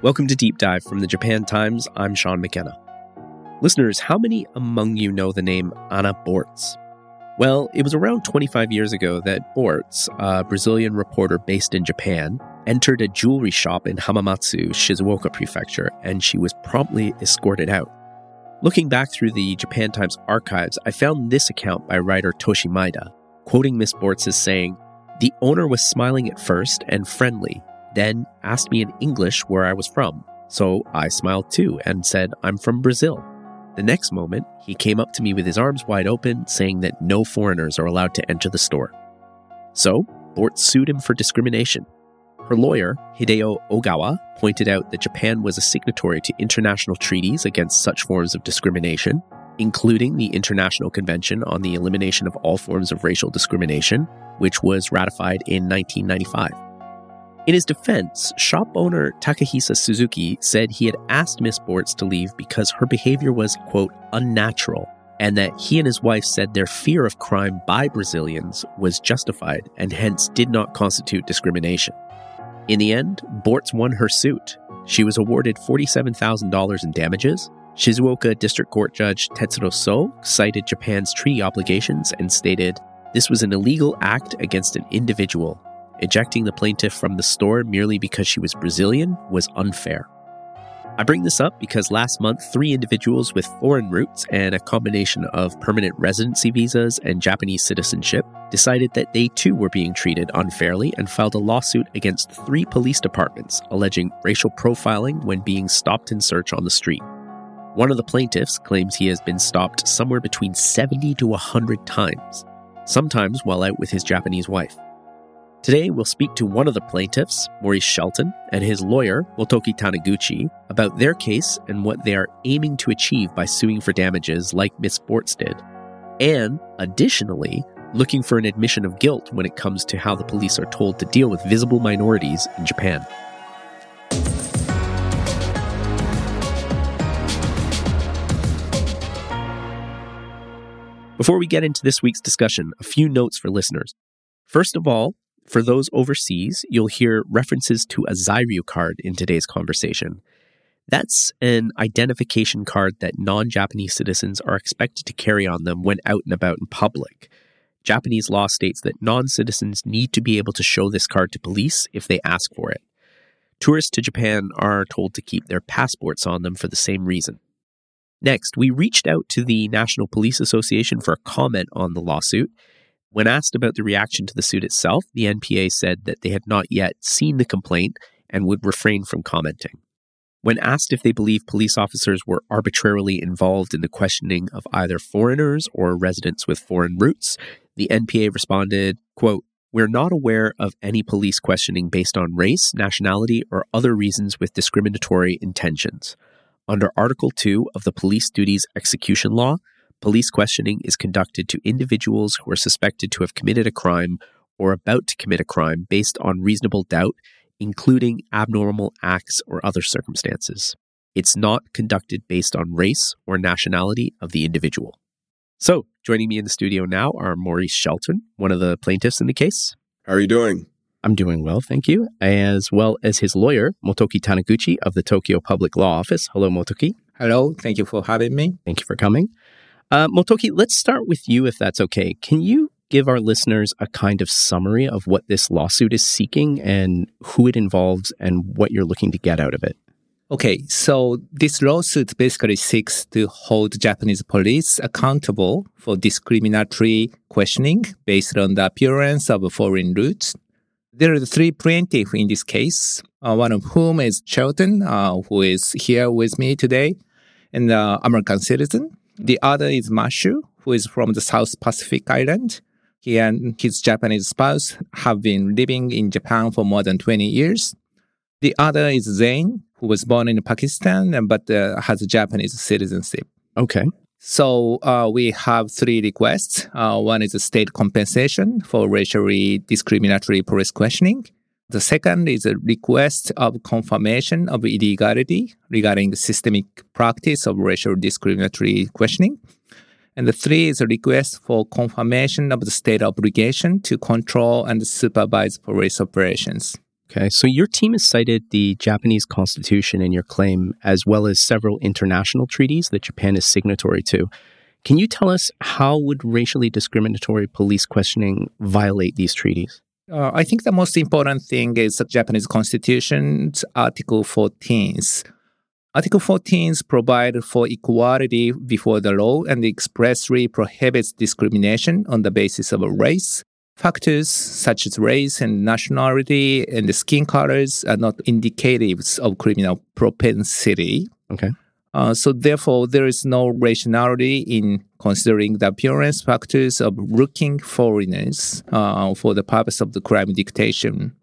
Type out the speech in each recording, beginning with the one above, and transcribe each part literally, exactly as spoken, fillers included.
Welcome to Deep Dive from the Japan Times. I'm Sean McKenna. Listeners, how many among you know the name Ana Bortz? Well, it was around twenty-five years ago that Bortz, a Brazilian reporter based in Japan, entered a jewelry shop in Hamamatsu, Shizuoka Prefecture, and she was promptly escorted out. Looking back through the Japan Times archives, I found this account by writer Toshi Maeda, quoting Miss Bortz as saying, "The owner was smiling at first and friendly, then asked me in English where I was from. So I smiled too and said, I'm from Brazil. The next moment, he came up to me with his arms wide open, saying that no foreigners are allowed to enter the store." So, Bortz sued him for discrimination. Her lawyer, Hideo Ogawa, pointed out that Japan was a signatory to international treaties against such forms of discrimination, including the International Convention on the Elimination of All Forms of Racial Discrimination, which was ratified in nineteen ninety-five. In his defense, shop owner Takahisa Suzuki said he had asked Miss Bortz to leave because her behavior was, quote, unnatural, and that he and his wife said their fear of crime by Brazilians was justified and hence did not constitute discrimination. In the end, Bortz won her suit. She was awarded forty-seven thousand dollars in damages. Shizuoka District Court Judge Tetsuro So cited Japan's treaty obligations and stated, "This was an illegal act against an individual. Ejecting the plaintiff from the store merely because she was Brazilian was unfair." I bring this up because last month, three individuals with foreign roots and a combination of permanent residency visas and Japanese citizenship decided that they too were being treated unfairly and filed a lawsuit against three police departments alleging racial profiling when being stopped in search on the street. One of the plaintiffs claims he has been stopped somewhere between seventy to one hundred times, sometimes while out with his Japanese wife. Today, we'll speak to one of the plaintiffs, Maurice Shelton, and his lawyer, Motoki Taniguchi, about their case and what they are aiming to achieve by suing for damages like Miss Bortz did. And, additionally, looking for an admission of guilt when it comes to how the police are told to deal with visible minorities in Japan. Before we get into this week's discussion, a few notes for listeners. First of all, for those overseas, you'll hear references to a Zairyu card in today's conversation. That's an identification card that non-Japanese citizens are expected to carry on them when out and about in public. Japanese law states that non-citizens need to be able to show this card to police if they ask for it. Tourists to Japan are told to keep their passports on them for the same reason. Next, we reached out to the National Police Association for a comment on the lawsuit. When asked about the reaction to the suit itself, the N P A said that they had not yet seen the complaint and would refrain from commenting. When asked if they believe police officers were arbitrarily involved in the questioning of either foreigners or residents with foreign roots, the N P A responded, quote, "We're not aware of any police questioning based on race, nationality, or other reasons with discriminatory intentions. Under Article two of the Police Duties Execution Law, police questioning is conducted to individuals who are suspected to have committed a crime or about to commit a crime based on reasonable doubt, including abnormal acts or other circumstances. It's not conducted based on race or nationality of the individual." So, joining me in the studio now are Maurice Shelton, one of the plaintiffs in the case. How are you doing? I'm doing well, thank you. As well as his lawyer, Motoki Taniguchi of the Tokyo Public Law Office. Hello, Motoki. Hello, thank you for having me. Thank you for coming. Uh, Motoki, let's start with you if that's okay. Can you give our listeners a kind of summary of what this lawsuit is seeking and who it involves and what you're looking to get out of it? Okay, so this lawsuit basically seeks to hold Japanese police accountable for discriminatory questioning based on the appearance of foreign roots. There are three plaintiffs in this case, uh, one of whom is Shelton, uh, who is here with me today, and uh, American citizen. The other is Mashu, who is from the South Pacific Island. He and his Japanese spouse have been living in Japan for more than twenty years. The other is Zain, who was born in Pakistan but uh, has a Japanese citizenship. Okay. So uh, we have three requests. Uh, one is a state compensation for racially discriminatory police questioning. The second is a request of confirmation of illegality regarding the systemic practice of racial discriminatory questioning. And the three is a request for confirmation of the state obligation to control and supervise police operations. Okay, so your team has cited the Japanese constitution in your claim, as well as several international treaties that Japan is signatory to. Can you tell us how would racially discriminatory police questioning violate these treaties? Uh, I think the most important thing is the Japanese Constitution's Article fourteen. Article fourteen provides for equality before the law and expressly prohibits discrimination on the basis of race. Factors such as race and nationality and the skin colors are not indicatives of criminal propensity. Okay. Uh, so therefore, there is no rationality in considering the appearance factors of looking foreigners uh, for the purpose of the crime dictation.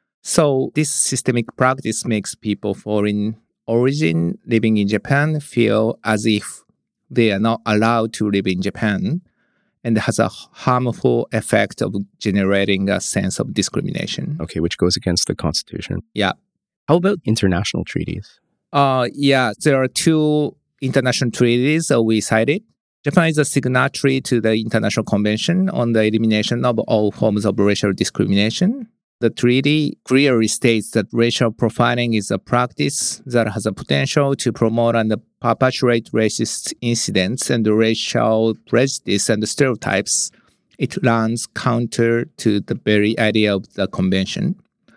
So this systemic practice makes people foreign origin living in Japan feel as if they are not allowed to live in Japan, and has a harmful effect of generating a sense of discrimination. Okay, which goes against the Constitution. Yeah. How about international treaties? Uh, yeah, there are two international treaties that we cited. Japan is a signatory to the International Convention on the Elimination of All Forms of Racial Discrimination. The treaty clearly states that racial profiling is a practice that has a potential to promote and perpetuate racist incidents and racial prejudice and stereotypes. It runs counter to the very idea of the convention.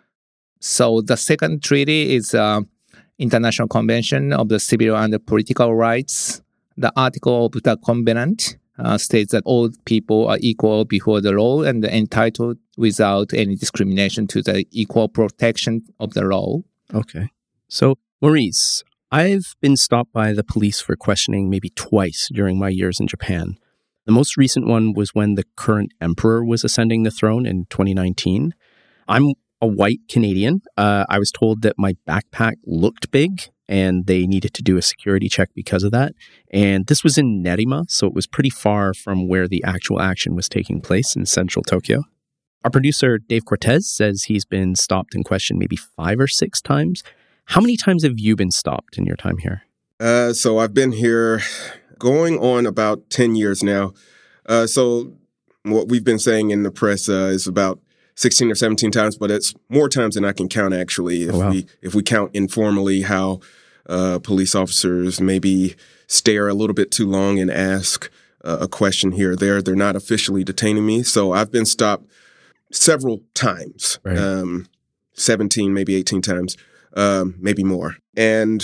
So the second treaty is the International Convention of the Civil and Political Rights. The article of the covenant Uh, states that all people are equal before the law and entitled without any discrimination to the equal protection of the law. Okay. So, Maurice, I've been stopped by the police for questioning maybe twice during my years in Japan. The most recent one was when the current emperor was ascending the throne in twenty nineteen. I'm a white Canadian. Uh, I was told that my backpack looked big, and they needed to do a security check because of that. And this was in Nerima, so it was pretty far from where the actual action was taking place in central Tokyo. Our producer, Dave Cortez, says he's been stopped and questioned maybe five or six times. How many times have you been stopped in your time here? Uh, so I've been here going on about ten years now. Uh, so what we've been saying in the press uh, is about sixteen or seventeen times, but it's more times than I can count, actually, if oh, wow. we if we count informally how uh, police officers maybe stare a little bit too long and ask uh, a question here or there. They're not officially detaining me. So I've been stopped several times, right. um, seventeen, maybe eighteen times, um, maybe more. And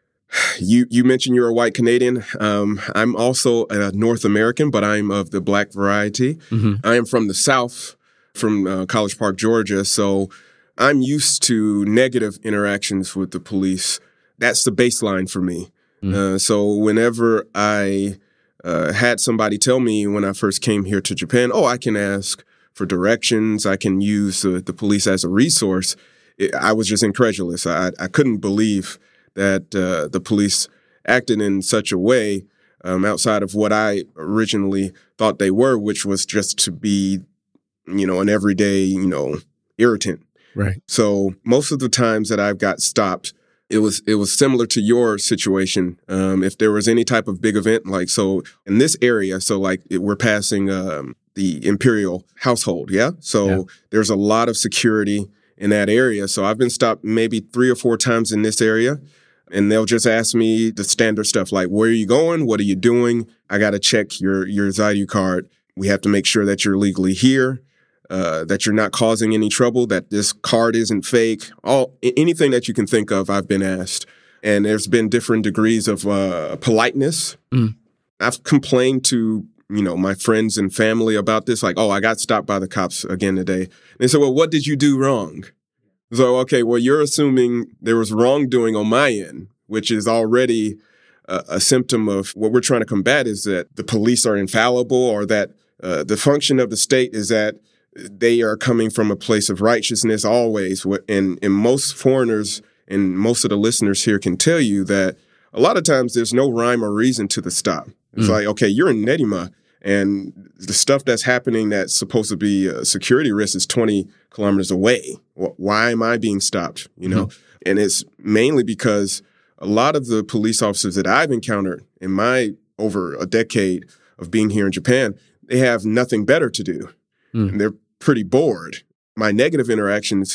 you you mentioned you're a white Canadian. Um, I'm also a North American, but I'm of the Black variety. Mm-hmm. I am from the South, from uh, College Park, Georgia. So I'm used to negative interactions with the police. That's the baseline for me. Mm. Uh, so whenever I uh, had somebody tell me when I first came here to Japan, oh, I can ask for directions, I can use uh, the police as a resource, it, I was just incredulous. I, I couldn't believe that uh, the police acted in such a way um, outside of what I originally thought they were, which was just to be you know, an everyday, you know, irritant. Right. So most of the times that I've got stopped, it was it was similar to your situation. Um, if there was any type of big event, like so in this area, so like it, we're passing um, the imperial household, yeah? So yeah. There's a lot of security in that area. So I've been stopped maybe three or four times in this area, and they'll just ask me the standard stuff like, where are you going? What are you doing? I got to check your, your Zairyu card. We have to make sure that you're legally here. Uh, that you're not causing any trouble, that this card isn't fake, all anything that you can think of, I've been asked. And there's been different degrees of uh, politeness. Mm. I've complained to, you know, my friends and family about this, like, oh, I got stopped by the cops again today. And they said, well, what did you do wrong? So, okay, well, you're assuming there was wrongdoing on my end, which is already a, a symptom of what we're trying to combat is that the police are infallible, or that uh, the function of the state is that they are coming from a place of righteousness always. And, and most foreigners and most of the listeners here can tell you that a lot of times there's no rhyme or reason to the stop. It's mm. like, okay, you're in Nerima, and the stuff that's happening that's supposed to be a security risk is twenty kilometers away. Why am I being stopped? You know, mm. and it's mainly because a lot of the police officers that I've encountered in my over a decade of being here in Japan, they have nothing better to do. Mm. And they're pretty bored. My negative interactions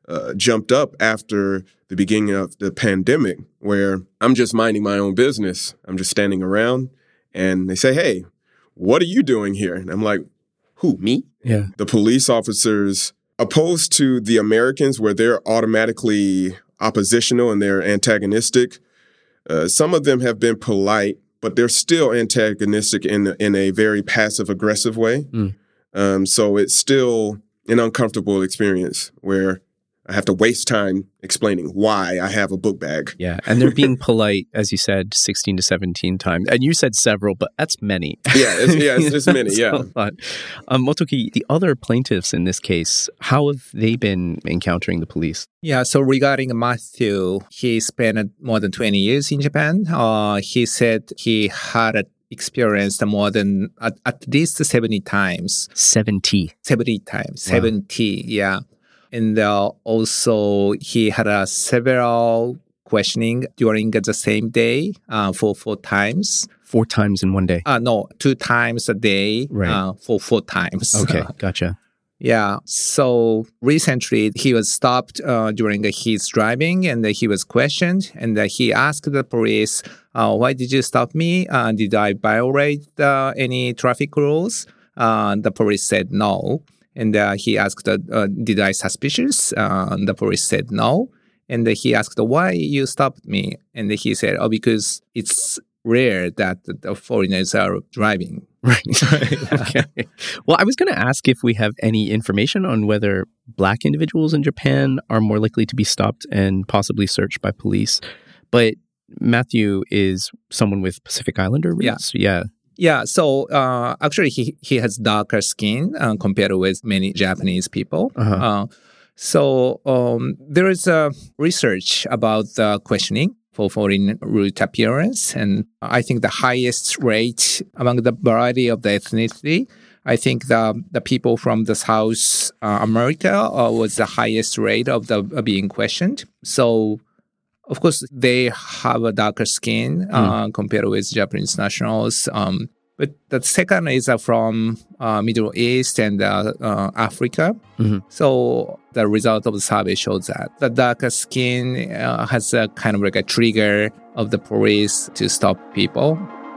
uh, jumped up after the beginning of the pandemic, where I'm just minding my own business. I'm just standing around and they say, hey, what are you doing here? And I'm like, who, me? Yeah. The police officers, opposed to the Americans where they're automatically oppositional and they're antagonistic, uh, some of them have been polite, but they're still antagonistic in, in a very passive-aggressive way. Mm. Um, so it's still an uncomfortable experience where I have to waste time explaining why I have a book bag. Yeah, and they're being polite, as you said, sixteen to seventeen times. And you said several, but that's many. Yeah, it's, yeah, it's, it's many, yeah. Um, Motoki, the other plaintiffs in this case, how have they been encountering the police? Yeah, so regarding Matthew, he spent more than twenty years in Japan. Uh, he said he had experienced more than at, at least seventy times. seventy. seventy times. Wow. seventy, yeah. And uh, also, he had uh, several questioning during the same day uh, for four times. Four times in one day? Uh, no, two times a day right. uh, for four times. Okay, gotcha. Yeah. So recently, he was stopped uh, during his driving and he was questioned. And he asked the police, uh, why did you stop me? Uh, did I violate uh, any traffic rules? Uh, the police said no. And uh, he asked, uh, did I suspicious? Uh, the police said no. And he asked, why you stopped me? And he said, oh, because it's rare that the foreigners are driving. Right. Okay. Well, I was going to ask if we have any information on whether Black individuals in Japan are more likely to be stopped and possibly searched by police. But Matthew is someone with Pacific Islander roots. Yeah. Yeah. Yeah, so uh, actually he, he has darker skin uh, compared with many Japanese people. Uh-huh. Uh, so um, there is uh, research about the questioning for foreign root appearance. And I think the highest rate among the variety of the ethnicity, I think the, the people from the South uh, America uh, was the highest rate of the uh, being questioned. So of course, they have a darker skin uh, mm. compared with Japanese nationals. Um, but the second is uh, from uh, Middle East and uh, uh, Africa. Mm-hmm. So the result of the survey shows that the darker skin uh, has a kind of like a trigger of the police to stop people.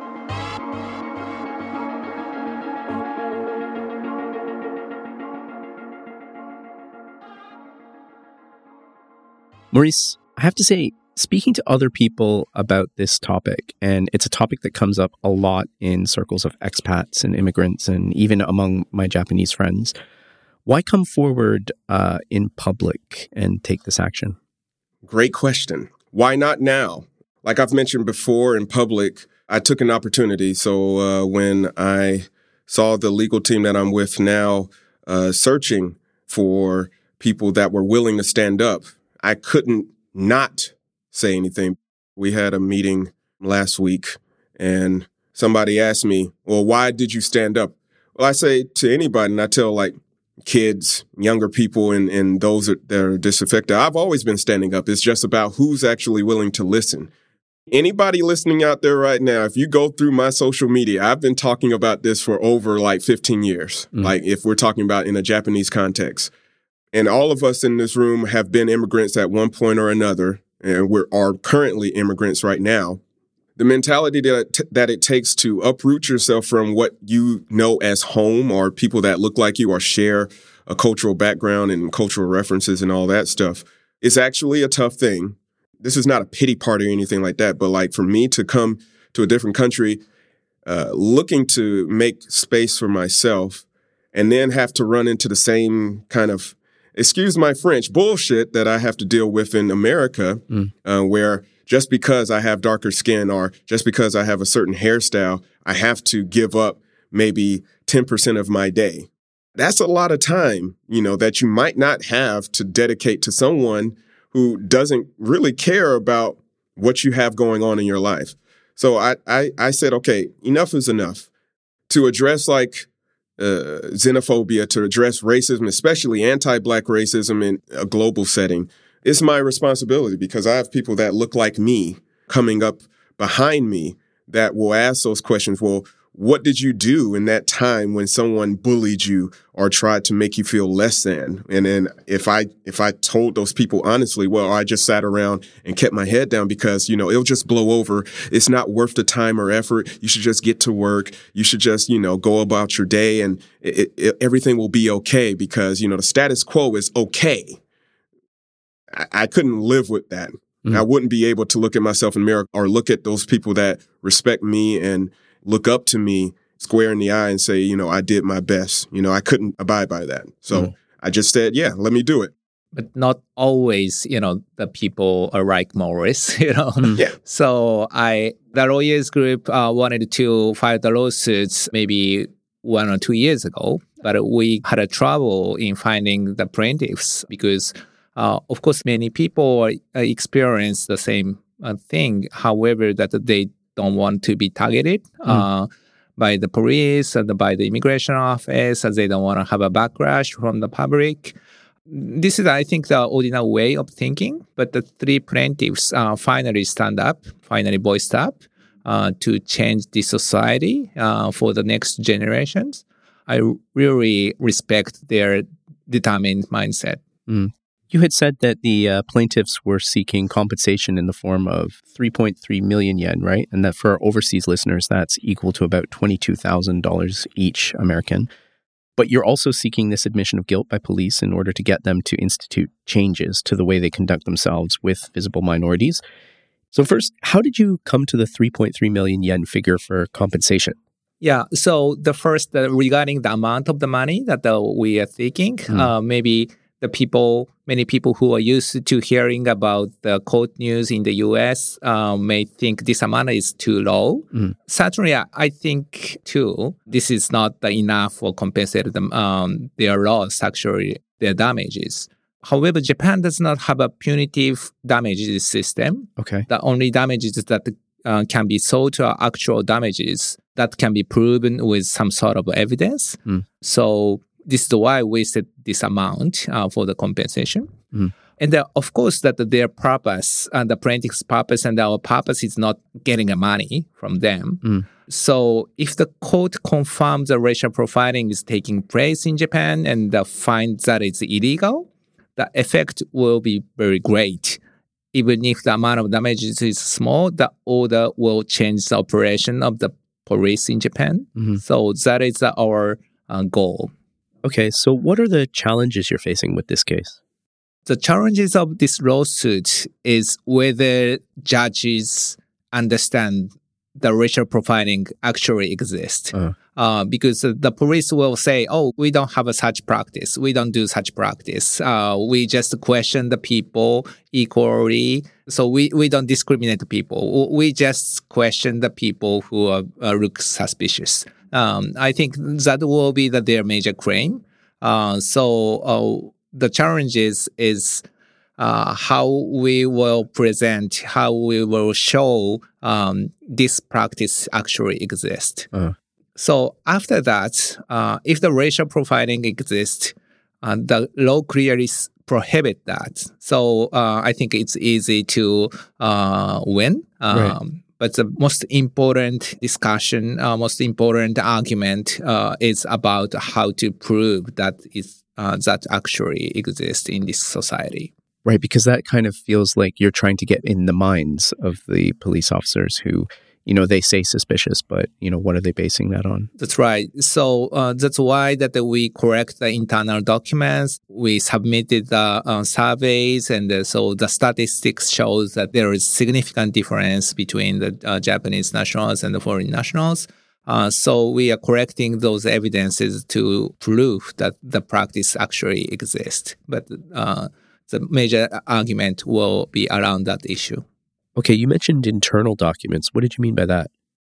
Maurice, I have to say, speaking to other people about this topic, and it's a topic that comes up a lot in circles of expats and immigrants and even among my Japanese friends, why come forward uh, in public and take this action? Great question. Why not now? Like I've mentioned before in public, I took an opportunity. So uh, when I saw the legal team that I'm with now uh, searching for people that were willing to stand up, I couldn't not say anything. We had a meeting last week and somebody asked me, well, why did you stand up? Well, I say to anybody, and I tell like kids, younger people, and, and those that are disaffected, I've always been standing up. It's just about who's actually willing to listen. Anybody listening out there right now, if you go through my social media, I've been talking about this for over like fifteen years, mm. like if we're talking about in a Japanese context. And all of us in this room have been immigrants at one point or another. And we are currently immigrants right now. The mentality that t- that it takes to uproot yourself from what you know as home or people that look like you or share a cultural background and cultural references and all that stuff is actually a tough thing. This is not a pity party or anything like that. But like for me to come to a different country, uh, looking to make space for myself and then have to run into the same kind of, excuse my French, bullshit that I have to deal with in America, mm. uh, where just because I have darker skin or just because I have a certain hairstyle, I have to give up maybe ten percent of my day. That's a lot of time, you know, that you might not have to dedicate to someone who doesn't really care about what you have going on in your life. So I, I, I said, okay, enough is enough. To address like Uh, xenophobia, to address racism, especially anti-Black racism in a global setting, it's my responsibility because I have people that look like me coming up behind me that will ask those questions. Well, what did you do in that time when someone bullied you or tried to make you feel less than? And then if I if I told those people honestly, well, I just sat around and kept my head down because, you know, it'll just blow over. It's not worth the time or effort. You should just get to work. You should just, you know, go about your day and it, it, everything will be okay because, you know, the status quo is okay. I, I couldn't live with that. Mm-hmm. I wouldn't be able to look at myself in the mirror or look at those people that respect me and look up to me square in the eye and say, you know, I did my best. You know, I couldn't abide by that. So mm. I just said, yeah, let me do it. But not always, you know, the people are like Morris, you know. Mm. Yeah. So I, the lawyers group uh, wanted to file the lawsuits maybe one or two years ago, but we had a trouble in finding the plaintiffs because, uh, of course, many people uh, experience the same uh, thing. However, that they don't want to be targeted mm. uh, by the police and by the immigration office, as they don't want to have a backlash from the public. This is, I think, the ordinary way of thinking. But the three plaintiffs uh, finally stand up, finally voiced up uh, to change the society uh, for the next generations. I really respect their determined mindset. Mm. You had said that the uh, plaintiffs were seeking compensation in the form of three point three million yen, right? And that for our overseas listeners, that's equal to about twenty-two thousand dollars each American. But you're also seeking this admission of guilt by police in order to get them to institute changes to the way they conduct themselves with visible minorities. So first, how did you come to the three point three million yen figure for compensation? Yeah, so the first, uh, regarding the amount of the money that uh, we are seeking, mm. uh, maybe the people, many people who are used to hearing about the court news in the U S uh, may think this amount is too low. Mm. Certainly, I think, too, this is not enough for compensate them, um, their loss, actually, their damages. However, Japan does not have a punitive damages system. Okay. The only damages that uh, can be sold are actual damages that can be proven with some sort of evidence. Mm. So this is why we set this amount uh, for the compensation. Mm. And uh, of course, that their purpose, and the plaintiff's purpose and our purpose is not getting a money from them. Mm. So if the court confirms that racial profiling is taking place in Japan and uh, finds that it's illegal, the effect will be very great. Even if the amount of damages is small, the order will change the operation of the police in Japan. Mm-hmm. So that is uh, our uh, goal. Okay, so what are the challenges you're facing with this case? The challenges of this lawsuit is whether judges understand the racial profiling actually exists. Uh. Uh, because the police will say, oh, we don't have a such practice. We don't do such practice. Uh, we just question the people equally. So we, we don't discriminate people. We just question the people who are, uh, look suspicious. Um, I think that will be the, their major claim. Uh, so uh, the challenge is, is uh, how we will present, how we will show um, this practice actually exists. Uh. So after that, uh, if the racial profiling exists, uh, the law clearly prohibits that. So uh, I think it's easy to uh, win. Um, right. But the most important discussion, uh, most important argument uh, is about how to prove that is uh, that actually exists in this society. Right, because that kind of feels like you're trying to get in the minds of the police officers who, you know, they say suspicious, but, you know, what are they basing that on? That's right. So uh, that's why that we correct the internal documents. We submitted the uh, surveys, and uh, so the statistics shows that there is significant difference between the uh, Japanese nationals and the foreign nationals. Uh, so we are correcting those evidences to prove that the practice actually exists. But uh, the major argument will be around that issue. Okay, you mentioned internal documents. What did you mean by that?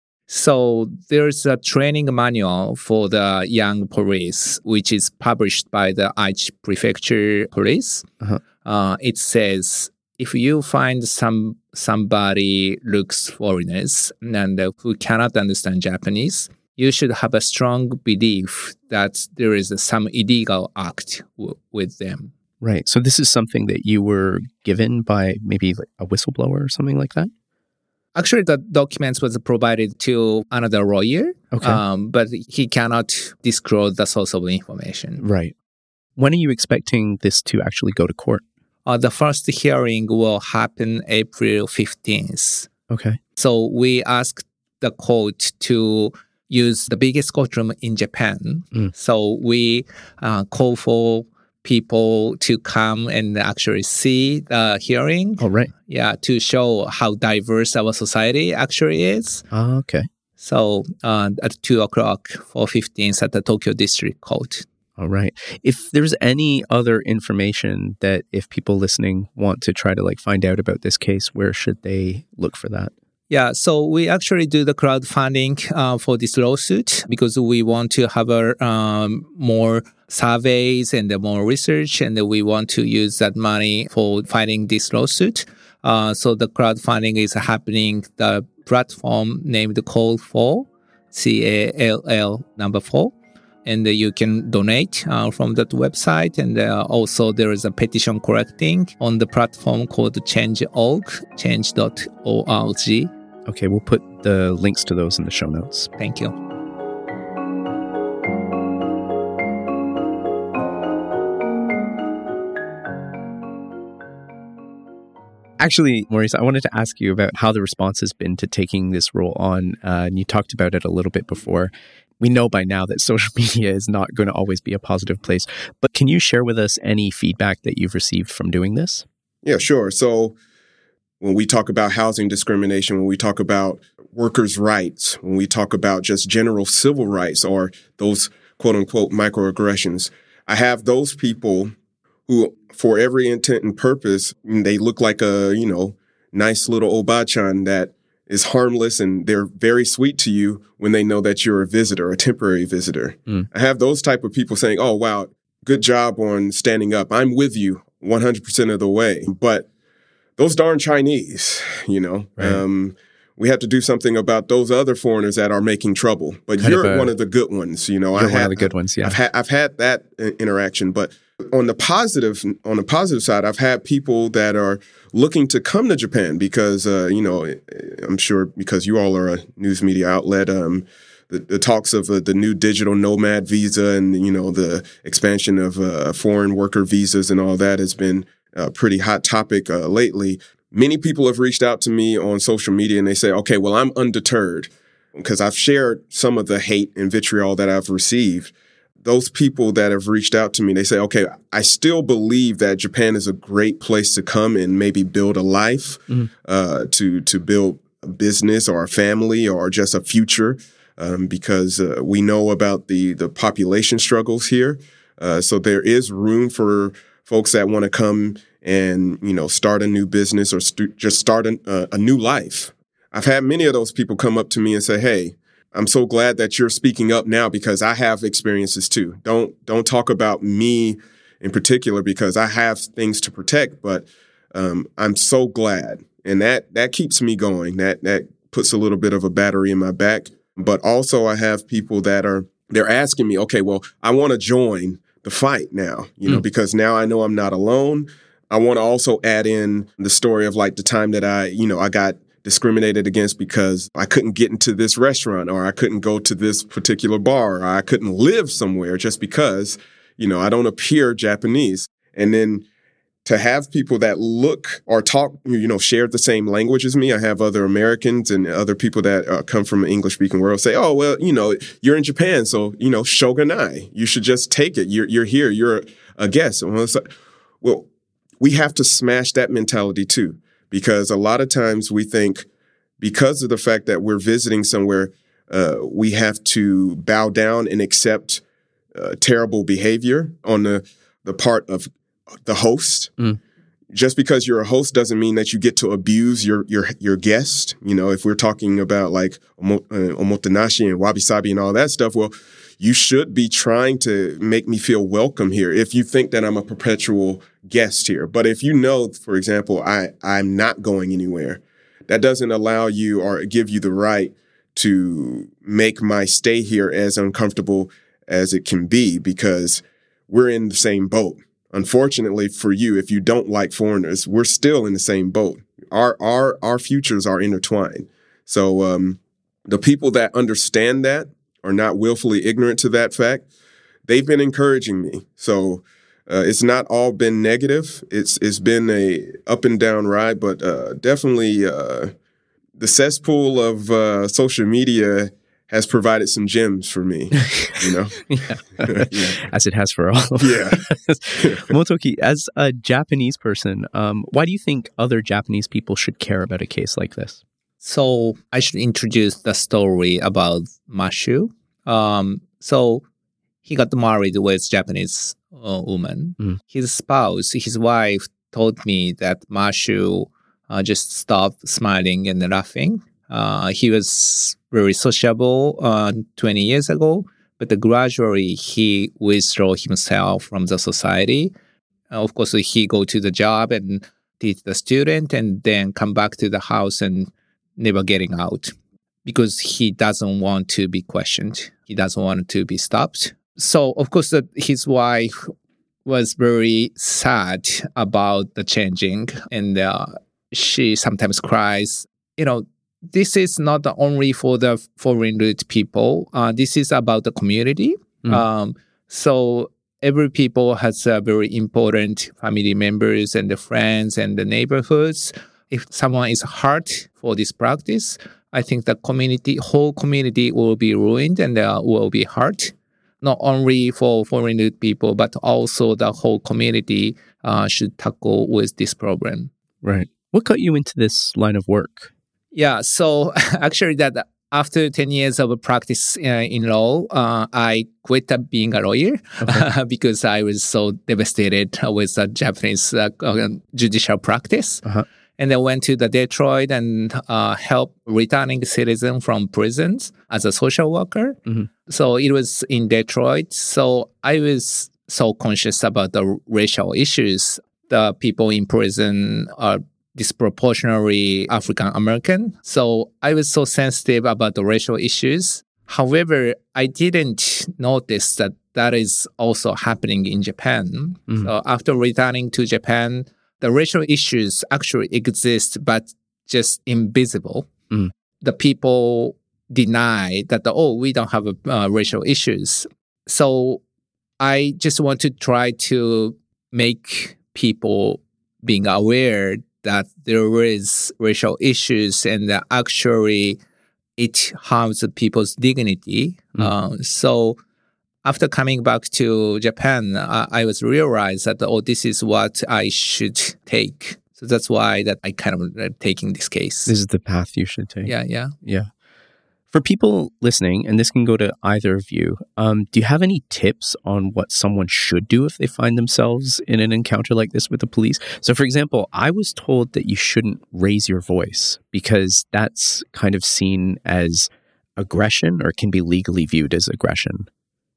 So there's a training manual for the young police, which is published by the Aichi Prefecture Police. Uh-huh. Uh, it says, if you find some somebody looks foreigners and uh, who cannot understand Japanese, you should have a strong belief that there is uh, some illegal act w- with them. Right. So this is something that you were given by maybe like a whistleblower or something like that? Actually, the documents was provided to another lawyer, Okay. um, but he cannot disclose the source of information. Right. When are you expecting this to actually go to court? Uh, the first hearing will happen April fifteenth. Okay. So we asked the court to use the biggest courtroom in Japan. Mm. So we uh, call for people to come and actually see the hearing. Oh, right. Yeah, to show how diverse our society actually is. Ah, okay. So uh, at two o'clock for fifteenth at the Tokyo District Court. All right. If there's any other information that if people listening want to try to like find out about this case, where should they look for that? Yeah, so we actually do the crowdfunding uh, for this lawsuit because we want to have a, um, more surveys and more research, and we want to use that money for fighting this lawsuit. Uh, so the crowdfunding is happening. The platform named Call four, C A L L number four. And uh, you can donate uh, from that website. And uh, also there is a petition collecting on the platform called change dot org, change dot org. Okay, we'll put the links to those in the show notes. Thank you. Actually, Maurice, I wanted to ask you about how the response has been to taking this role on. Uh, and you talked about it a little bit before. We know by now that social media is not going to always be a positive place. But can you share with us any feedback that you've received from doing this? Yeah, sure. So when we talk about housing discrimination, when we talk about workers' rights, when we talk about just general civil rights or those quote unquote microaggressions, I have those people who, for every intent and purpose, they look like a, you know, nice little obachan that is harmless, and they're very sweet to you when they know that you're a visitor, a temporary visitor. Mm. I have those type of people saying, oh, wow, good job on standing up. I'm with you one hundred percent of the way. But those darn Chinese, you know, right. um, we have to do something about those other foreigners that are making trouble. But kind you're of a, one of the good ones, you know. You're I one had, of the good ones, yeah. I've had, I've had that interaction, but on the positive, on the positive side, I've had people that are looking to come to Japan because, uh, you know, I'm sure because you all are a news media outlet, um, the, the talks of uh, the new digital nomad visa and, you know, the expansion of uh, foreign worker visas and all that has been a pretty hot topic uh, lately. Many people have reached out to me on social media and they say, okay, well, I'm undeterred because I've shared some of the hate and vitriol that I've received. Those people that have reached out to me, they say, okay, I still believe that Japan is a great place to come and maybe build a life, mm-hmm. uh, to to build a business or a family or just a future, um, because uh, we know about the the population struggles here. Uh, so there is room for folks that want to come and, you know, start a new business or st- just start a, uh, a new life. I've had many of those people come up to me and say, hey, I'm so glad that you're speaking up now because I have experiences too. Don't don't talk about me in particular because I have things to protect, but um, I'm so glad. And that that keeps me going. That that puts a little bit of a battery in my back. But also I have people that are, they're asking me, okay, well, I want to join the fight now, you know, mm. because now I know I'm not alone. I want to also add in the story of like the time that I, you know, I got discriminated against because I couldn't get into this restaurant or I couldn't go to this particular bar or I couldn't live somewhere just because, you know, I don't appear Japanese. And then to have people that look or talk, you know, share the same language as me. I have other Americans and other people that uh, come from an English-speaking world say, oh, well, you know, you're in Japan, so, you know, shogunai. You should just take it. You're, you're here. You're a guest. Well, it's like, well, we have to smash that mentality too. Because a lot of times we think because of the fact that we're visiting somewhere, uh, we have to bow down and accept uh, terrible behavior on the, the part of the host. Mm. Just because you're a host doesn't mean that you get to abuse your your your guest. You know, if we're talking about like omo, uh, omotenashi and wabi-sabi and all that stuff, well, you should be trying to make me feel welcome here if you think that I'm a perpetual guest here. But if you know, for example, I, I'm not going anywhere, that doesn't allow you or give you the right to make my stay here as uncomfortable as it can be because we're in the same boat. unfortunately for you, if you don't like foreigners, we're still in the same boat. Our our our futures are intertwined. So um, the people that understand that are not willfully ignorant to that fact. They've been encouraging me. So uh, it's not all been negative. It's it's been a up and down ride, but uh, definitely uh, the cesspool of uh, social media has provided some gems for me, you know? yeah. yeah. As it has for all. Yeah. Motoki, as a Japanese person, um, why do you think other Japanese people should care about a case like this? So I should introduce the story about Mashu. Um, so he got married with Japanese uh, woman. Mm. His spouse, his wife, told me that Mashu uh, just stopped smiling and laughing. Uh, he was very sociable uh, twenty years ago, but gradually he withdrew himself from the society. Uh, of course, he go to the job and teach the student and then come back to the house and never getting out because he doesn't want to be questioned. He doesn't want to be stopped. So, of course, uh, his wife was very sad about the changing, and uh, she sometimes cries. You know, this is not only for the foreign root people. Uh, this is about the community. Mm. Um, so every people has uh, very important family members and the friends and the neighborhoods. If someone is hurt for this practice, I think the community, whole community will be ruined and uh, will be hurt. Not only for foreign root people, but also the whole community uh, should tackle with this problem. Right. What got you into this line of work? Yeah, so actually that after ten years of practice uh, in law, uh, I quit uh, being a lawyer okay. because I was so devastated with the Japanese uh, judicial practice. Uh-huh. And I went to the Detroit and uh, helped returning citizens from prisons as a social worker. Mm-hmm. So it was in Detroit. So I was so conscious about the racial issues. The people in prison are disproportionately African American. So I was so sensitive about the racial issues. However, I didn't notice that that is also happening in Japan. Mm-hmm. So after returning to Japan, the racial issues actually exist, but just invisible. Mm. The people deny that, oh, we don't have uh, racial issues. So I just want to try to make people being aware that there is racial issues and that actually it harms people's dignity. Mm. Uh, so after coming back to Japan, I, I was realized that, oh, this is what I should take. So that's why that I kind of uh, taking this case. This is the path you should take. Yeah, yeah. Yeah. For people listening, and this can go to either of you, um, do you have any tips on what someone should do if they find themselves in an encounter like this with the police? So, for example, I was told that you shouldn't raise your voice because that's kind of seen as aggression or can be legally viewed as aggression.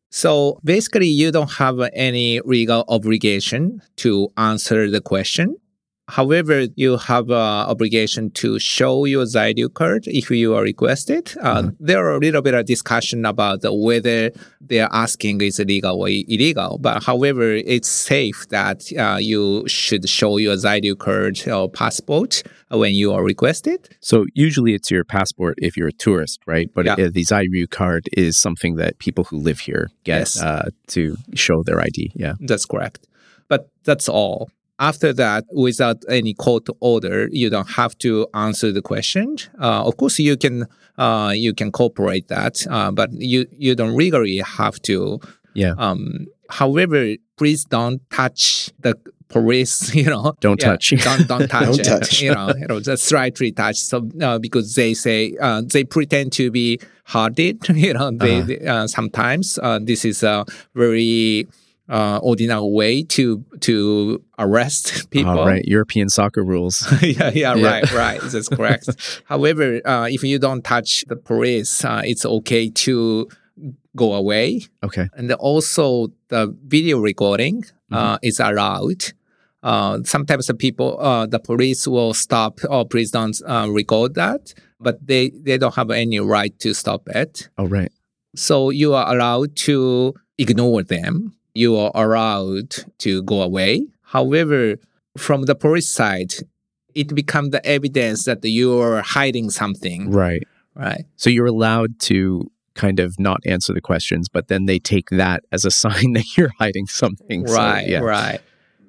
So basically, you don't have any legal obligation to answer the question. However, you have an obligation to show your Zairyu card if you are requested. Uh, mm-hmm. There are a little bit of discussion about whether they're asking is legal or illegal. But however, it's safe that uh, you should show your Zairyu card or passport when you are requested. So usually it's your passport if you're a tourist, right? But yeah. the Zairyu card is something that people who live here get yes. uh, to show their I D. Yeah, that's correct. But that's all. After that, without any court order, you don't have to answer the question. Uh, of course, you can uh, you can cooperate that, uh, but you, you don't legally have to. Yeah. Um, however, please don't touch the police. You know, don't yeah, touch. Don't don't touch don't it. Touch. You know, you know, just slightly touch. So uh, because they say uh, they pretend to be hearted. You know, they, uh-huh. they uh, sometimes uh, this is a very Uh, ordinary way to to arrest people. Oh, right. European soccer rules. yeah, yeah, yeah, right, right. That's correct. However, uh, if you don't touch the police, uh, it's okay to go away. Okay. And also the video recording uh, mm-hmm. is allowed. Uh, sometimes the people, uh, the police will stop, oh, please don't uh, record that. But they, they don't have any right to stop it. Oh, right. So you are allowed to ignore them, you are allowed to go away. However, from the police side, it becomes the evidence that you are hiding something. Right. Right. So you're allowed to kind of not answer the questions, but then they take that as a sign that you're hiding something. Right, so, yeah. right.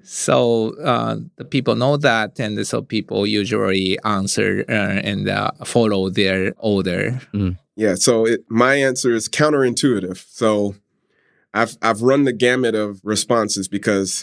So uh, the people know that, and so people usually answer uh, and uh, follow their order. Mm. Yeah, so it, my answer is counterintuitive. So I've I've run the gamut of responses because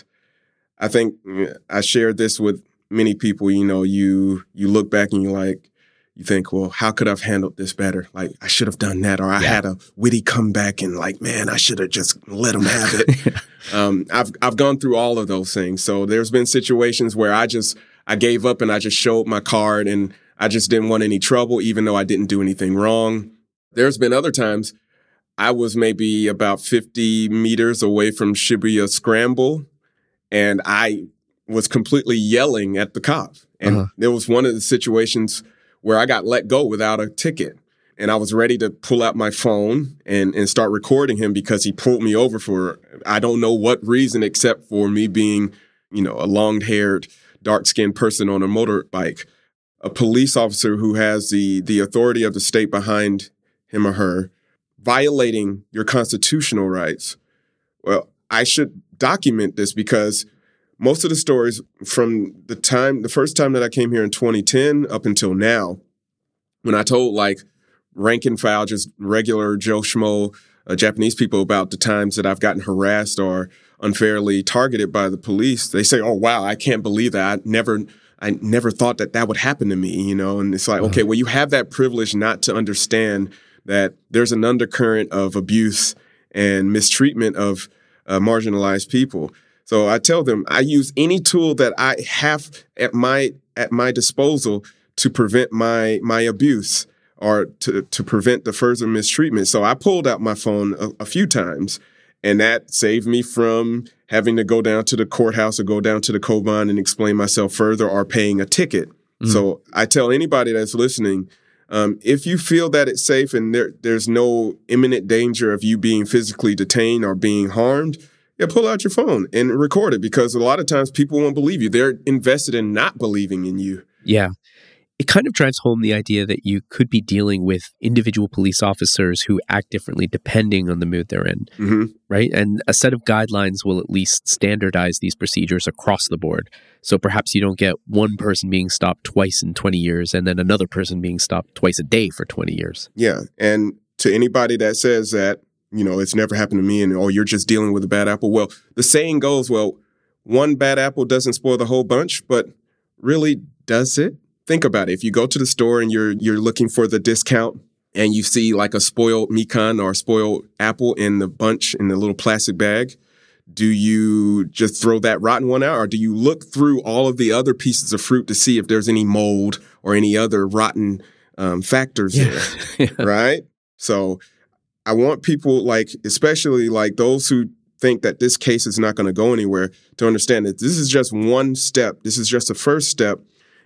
I think I shared this with many people. You know, you you look back and you're like, you think, well, how could I have handled this better? Like, I should have done that. Or I yeah. had a witty comeback and like, man, I should have just let them have it. um, I've I've gone through all of those things. So there's been situations where I just, I gave up and I just showed my card and I just didn't want any trouble, even though I didn't do anything wrong. There's been other times I was maybe about fifty meters away from Shibuya Scramble and I was completely yelling at the cop. And uh-huh. there was one of the situations where I got let go without a ticket. And I was ready to pull out my phone and, and start recording him because he pulled me over for, I don't know what reason, except for me being, you know, a long-haired, dark-skinned person on a motorbike. A police officer who has the, the authority of the state behind him or her violating your constitutional rights. Well, I should document this because most of the stories from the time, the first time that I came here in twenty ten up until now, when I told like rank and file, just regular Joe Schmo, uh, Japanese people about the times that I've gotten harassed or unfairly targeted by the police, they say, oh, wow, I can't believe that. I never, I never thought that that would happen to me, you know? And it's like, okay, well, you have that privilege not to understand that there's an undercurrent of abuse and mistreatment of uh, marginalized people. So I tell them I use any tool that I have at my at my disposal to prevent my my abuse or to, to prevent the further mistreatment. So I pulled out my phone a, a few times, and that saved me from having to go down to the courthouse or go down to the Koban and explain myself further or paying a ticket. Mm-hmm. So I tell anybody that's listening, um, if you feel that it's safe and there, there's no imminent danger of you being physically detained or being harmed, yeah, pull out your phone and record it because a lot of times people won't believe you. They're invested in not believing in you. Yeah. It kind of drives home the idea that you could be dealing with individual police officers who act differently depending on the mood they're in, mm-hmm. right? And a set of guidelines will at least standardize these procedures across the board. So perhaps you don't get one person being stopped twice in twenty years and then another person being stopped twice a day for twenty years. Yeah. And to anybody that says that, you know, it's never happened to me and, oh, you're just dealing with a bad apple. Well, the saying goes, well, one bad apple doesn't spoil the whole bunch, but really does it? Think about it. If you go to the store and you're you're looking for the discount and you see like a spoiled mikan or a spoiled apple in the bunch in the little plastic bag, do you just throw that rotten one out or do you look through all of the other pieces of fruit to see if there's any mold or any other rotten um, factors yeah. there, yeah. right? So I want people like, especially like those who think that this case is not going to go anywhere, to understand that this is just one step. This is just the first step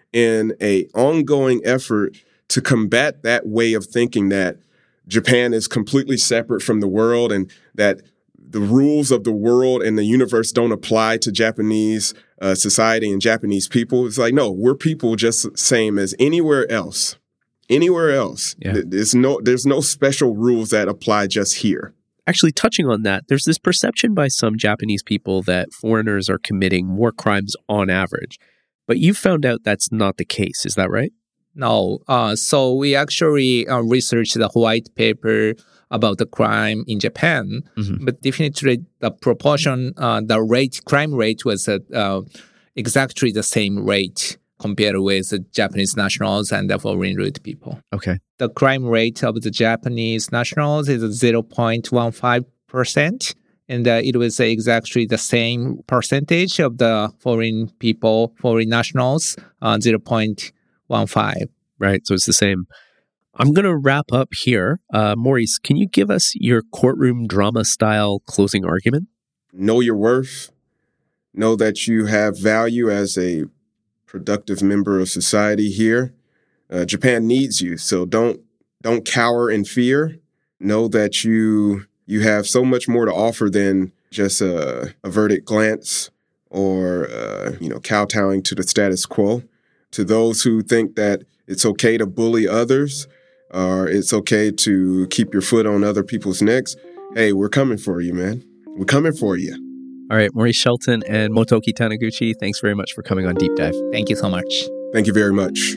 in a ongoing effort to combat that way of thinking that Japan is completely separate from the world and that the rules of the world and the universe don't apply to Japanese uh, society and Japanese people. It's like, no, we're people just the same as anywhere else. Anywhere else. Yeah. There's no there's no special rules that apply just here. Actually, touching on that, there's this perception by some Japanese people that foreigners are committing more crimes on average. But you found out that's not the case. Is that right? No. Uh, so we actually uh, researched the white paper about the crime in Japan. Mm-hmm. But definitely the proportion, uh, the rate, crime rate was uh, uh, exactly the same rate compared with the Japanese nationals and the foreign root people. Okay. The crime rate of the Japanese nationals is zero point one five percent. And uh, it was exactly the same percentage of the foreign people, foreign nationals, uh, zero point one five. Right. So it's the same. I'm going to wrap up here. Uh, Maurice, can you give us your courtroom drama style closing argument? Know your worth. Know that you have value as a productive member of society here. Uh, Japan needs you. So don't don't cower in fear. Know that you you have so much more to offer than just a averted glance or, uh, you know, kowtowing to the status quo. To those who think that it's okay to bully others or it's okay to keep your foot on other people's necks, hey, we're coming for you, man. We're coming for you. All right, Maurice Shelton and Motoki Taniguchi, thanks very much for coming on Deep Dive. Thank you so much. Thank you very much.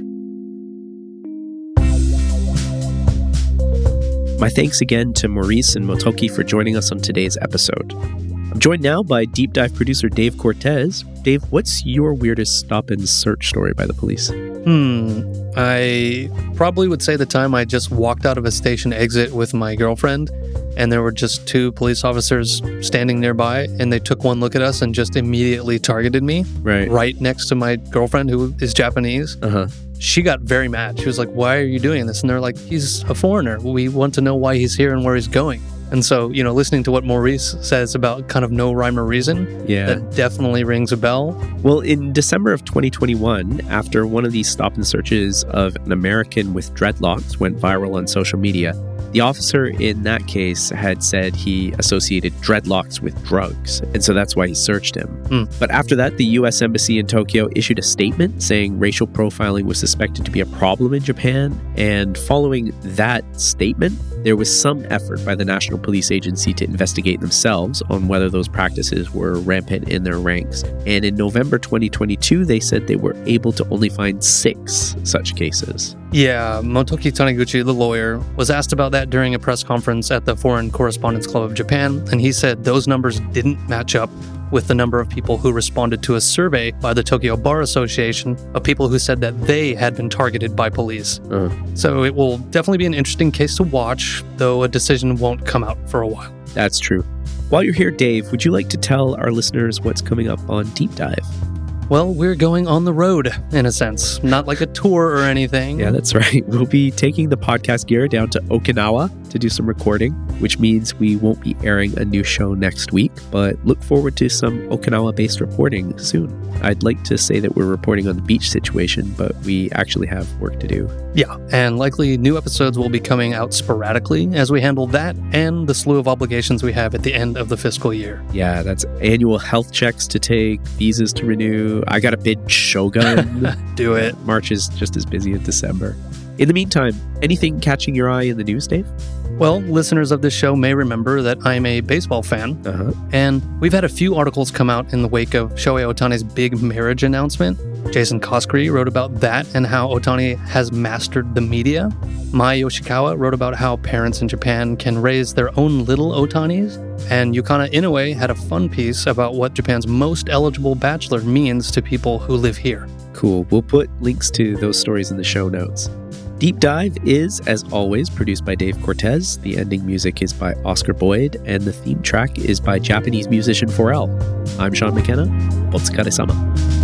My thanks again to Maurice and Motoki for joining us on today's episode. I'm joined now by Deep Dive producer Dave Cortez. Dave, what's your weirdest stop and search story by the police? Hmm. I probably would say the time I just walked out of a station exit with my girlfriend, and there were just two police officers standing nearby, and they took one look at us and just immediately targeted me. Right. Right next to my girlfriend, who is Japanese. Uh-huh. She got very mad. She was like, "Why are you doing this?" And they're like, "He's a foreigner. We want to know why he's here and where he's going." And so, you know, listening to what Maurice says about kind of no rhyme or reason, yeah, that definitely rings a bell. Well, in December of twenty twenty-one, after one of these stop and searches of an American with dreadlocks went viral on social media, the officer in that case had said he associated dreadlocks with drugs, and so that's why he searched him. Mm. But after that, the U S Embassy in Tokyo issued a statement saying racial profiling was suspected to be a problem in Japan, and following that statement, there was some effort by the National Police Agency to investigate themselves on whether those practices were rampant in their ranks. And in November twenty twenty-two, they said they were able to only find six such cases. Yeah, Motoki Taniguchi, the lawyer, was asked about that during a press conference at the Foreign Correspondents Club of Japan, and he said those numbers didn't match up with the number of people who responded to a survey by the Tokyo Bar Association of people who said that they had been targeted by police. Uh. So it will definitely be an interesting case to watch, though a decision won't come out for a while. That's true. While you're here, Dave, would you like to tell our listeners what's coming up on Deep Dive? Well, we're going on the road, in a sense. Not like a tour or anything. Yeah, that's right. We'll be taking the podcast gear down to Okinawa to do some recording, which means we won't be airing a new show next week, but look forward to some Okinawa-based reporting soon. I'd like to say that we're reporting on the beach situation, but we actually have work to do. Yeah, and likely new episodes will be coming out sporadically as we handle that and the slew of obligations we have at the end of the fiscal year. Yeah, that's annual health checks to take, visas to renew. I got a bid Shogun. Do it. March is just as busy as December. In the meantime, anything catching your eye in the news, Dave? Well, listeners of this show may remember that I'm a baseball fan, uh-huh. and we've had a few articles come out in the wake of Shohei Ohtani's big marriage announcement. Jason Koskri wrote about that and how Ohtani has mastered the media. Mai Yoshikawa wrote about how parents in Japan can raise their own little Ohtanis. And Yukana Inoue had a fun piece about what Japan's most eligible bachelor means to people who live here. Cool. We'll put links to those stories in the show notes. Deep Dive is, as always, produced by Dave Cortez. The ending music is by Oscar Boyd, and the theme track is by Japanese musician Pharrell. I'm Sean McKenna. Otsukare-sama.